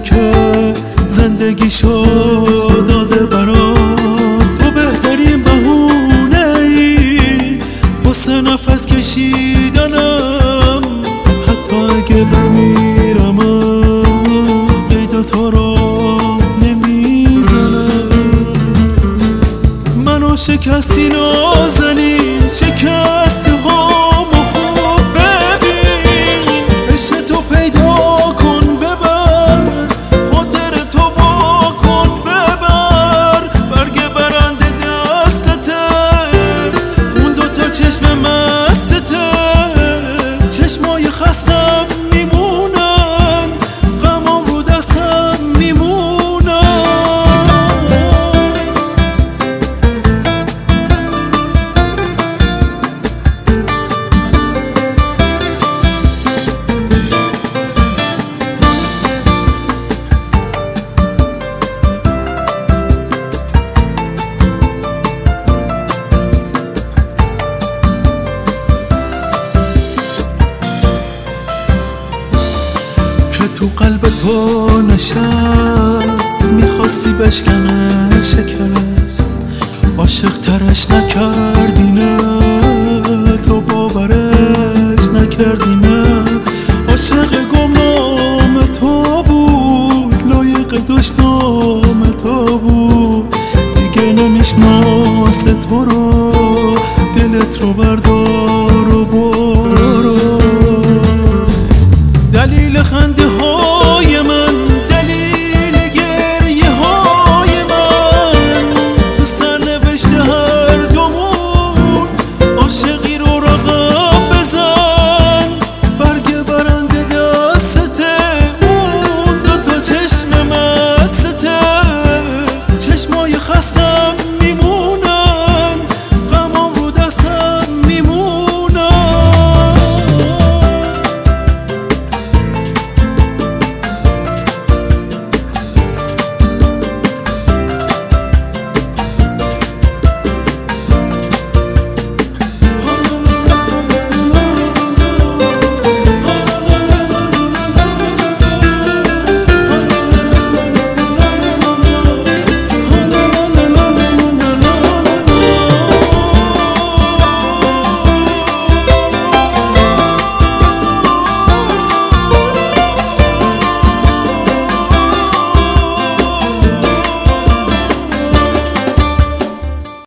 که زندگیشو داده برات. تو بهترین بهونه ای واسه نفس کشیدنم، حتی اگه بمیرم قید تو رو نمیزنم. منو شکستی نازنین، شکستی هامو خوب ببین. عشق تو پیدا کن ببر، خاطر تو وا کن ببر. برگ برنده دستته، اون دوتا چشم مستته. چشمای خستم میمونن، غمام رو دستم میمونن. که تو قلب تو نشست، میخواستی بشکنه شکست. عاشق ترش نکردی نه، تو باورت